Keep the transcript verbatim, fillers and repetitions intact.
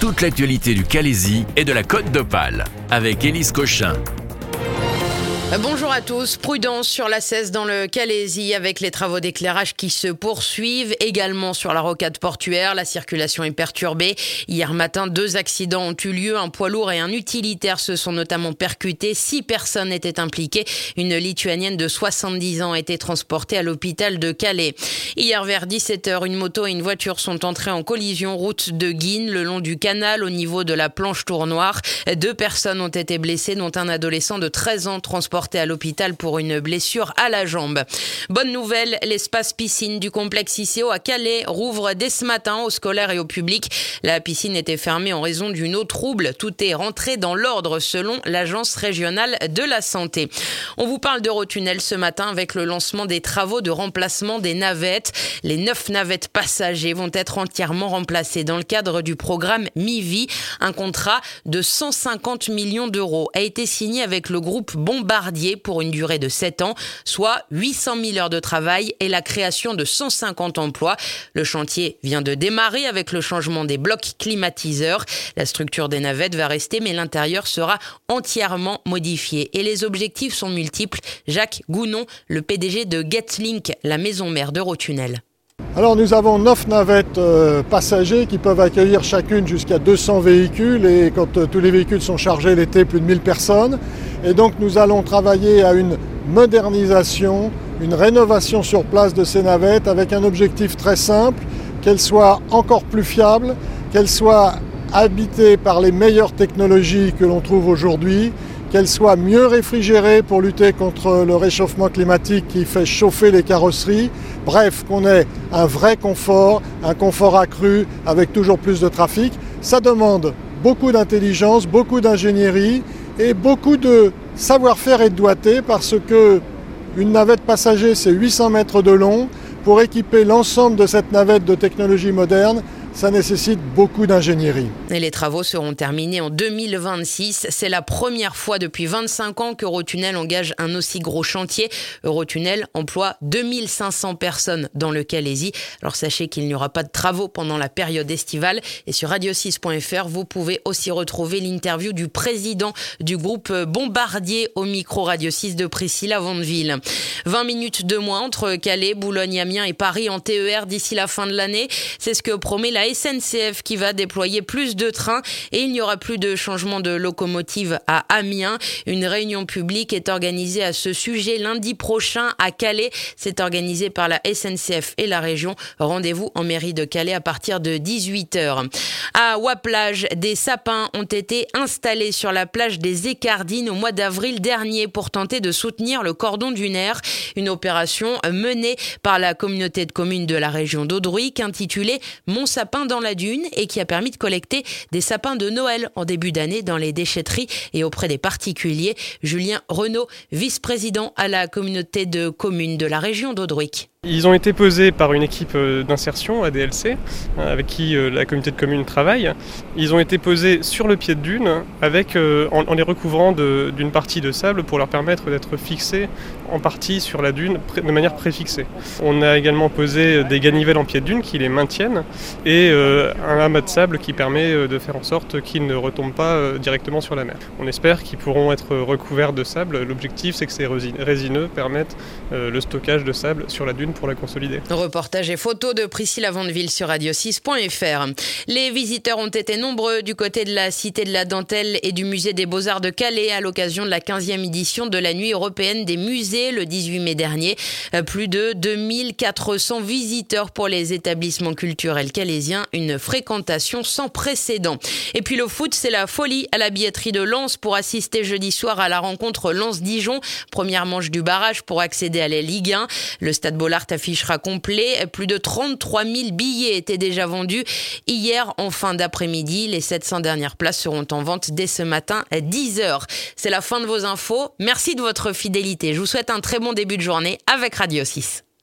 toute l'actualité du Calaisis et de la Côte d'Opale avec Élise Cochin. Bonjour à tous. Prudence sur l'A seize dans le Calaisis avec les travaux d'éclairage qui se poursuivent. Également sur la rocade portuaire, la circulation est perturbée. Hier matin, deux accidents ont eu lieu. Un poids lourd et un utilitaire se sont notamment percutés. Six personnes étaient impliquées. Une Lituanienne de soixante-dix ans a été transportée à l'hôpital de Calais. Hier vers dix-sept heures, une moto et une voiture sont entrées en collision route de Guînes le long du canal au niveau de la planche Tournoire. Deux personnes ont été blessées, dont un adolescent de treize ans transporté à l'hôpital pour une blessure à la jambe. Bonne nouvelle, l'espace piscine du complexe I C O à Calais rouvre dès ce matin aux scolaires et au public. La piscine était fermée en raison d'une eau trouble. Tout est rentré dans l'ordre selon l'Agence régionale de la santé. On vous parle d'Eurotunnel ce matin avec le lancement des travaux de remplacement des navettes. Les neuf navettes passagers vont être entièrement remplacées dans le cadre du programme MiVi. Un contrat de cent cinquante millions d'euros a été signé avec le groupe Bombardier pour une durée de sept ans, soit huit cent mille heures de travail et la création de cent cinquante emplois. Le chantier vient de démarrer avec le changement des blocs climatiseurs. La structure des navettes va rester, mais l'intérieur sera entièrement modifié. Et les objectifs sont multiples. Jacques Gounon, le P D G de Getlink, la maison mère d'Eurotunnel. Alors nous avons neuf navettes euh, passagers qui peuvent accueillir chacune jusqu'à deux cents véhicules et quand euh, tous les véhicules sont chargés l'été, plus de mille personnes. Et donc nous allons travailler à une modernisation, une rénovation sur place de ces navettes avec un objectif très simple, qu'elles soient encore plus fiables, qu'elles soient habitées par les meilleures technologies que l'on trouve aujourd'hui, qu'elles soient mieux réfrigérées pour lutter contre le réchauffement climatique qui fait chauffer les carrosseries. Bref, qu'on ait un vrai confort, un confort accru avec toujours plus de trafic. Ça demande beaucoup d'intelligence, beaucoup d'ingénierie et beaucoup de savoir-faire et de doigté parce que une navette passager, c'est huit cents mètres de long. Pour équiper l'ensemble de cette navette de technologie moderne, ça nécessite beaucoup d'ingénierie. Et les travaux seront terminés en deux mille vingt-six. C'est la première fois depuis vingt-cinq ans qu'Eurotunnel engage un aussi gros chantier. Eurotunnel emploie deux mille cinq cents personnes dans le Calaisis. Alors sachez qu'il n'y aura pas de travaux pendant la période estivale. Et sur radio six point f r, vous pouvez aussi retrouver l'interview du président du groupe Bombardier au micro Radio six de Priscilla Vandeville. vingt minutes de moins entre Calais, Boulogne, Amiens et Paris en T E R d'ici la fin de l'année. C'est ce que promet la S N C F qui va déployer plus de trains et il n'y aura plus de changement de locomotive à Amiens. Une réunion publique est organisée à ce sujet lundi prochain à Calais. C'est organisé par la S N C F et la région. Rendez-vous en mairie de Calais à partir de dix-huit heures. À Waplage, des sapins ont été installés sur la plage des Écardines au mois d'avril dernier pour tenter de soutenir le cordon dunaire. Une opération menée par la communauté de communes de la région d'Audruic intitulée Mon sapin dans la dune et qui a permis de collecter des sapins de Noël en début d'année dans les déchetteries et auprès des particuliers. Julien Renaud, vice-président à la communauté de communes de la région d'Audruic. Ils ont été posés par une équipe d'insertion, A D L C, avec qui la communauté de communes travaille. Ils ont été posés sur le pied de dune avec, en, en les recouvrant de, d'une partie de sable pour leur permettre d'être fixés en partie sur la dune de manière préfixée. On a également posé des ganivelles en pied de dune qui les maintiennent et euh, un amas de sable qui permet de faire en sorte qu'ils ne retombent pas directement sur la mer. On espère qu'ils pourront être recouverts de sable. L'objectif, c'est que ces résineux permettent euh, le stockage de sable sur la dune pour la consolider. Reportage et photos de Priscilla Vandeville sur radio six point f r. Les visiteurs ont été nombreux du côté de la Cité de la Dentelle et du Musée des Beaux-Arts de Calais à l'occasion de la quinzième édition de la Nuit européenne des musées le dix-huit mai dernier. Plus de deux mille quatre cents visiteurs pour les établissements culturels calaisiens, une fréquentation sans précédent. Et puis le foot, c'est la folie à la billetterie de Lens pour assister jeudi soir à la rencontre Lens-Dijon, première manche du barrage pour accéder à la Ligue un. Le Stade Bollaert affichera complet. Plus de trente-trois mille billets étaient déjà vendus hier en fin d'après-midi. Les sept cents dernières places seront en vente dès ce matin à dix heures. C'est la fin de vos infos. Merci de votre fidélité. Je vous souhaite un très bon début de journée avec Radio six.